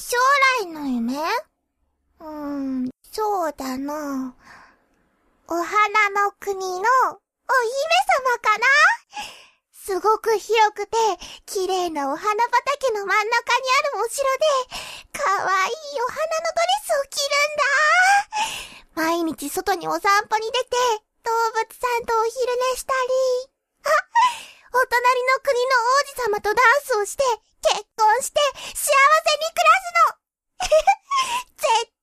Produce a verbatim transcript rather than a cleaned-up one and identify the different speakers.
Speaker 1: 将来の夢？うーん、そうだな。お花の国のお姫様かな？すごく広くて、綺麗なお花畑の真ん中にあるお城で、かわいいお花のドレスを着るんだ。毎日外にお散歩に出て、動物さんとお昼寝したり、あ、お隣の国の王子様とダンスをして、結婚して、幸せに暮らすの。絶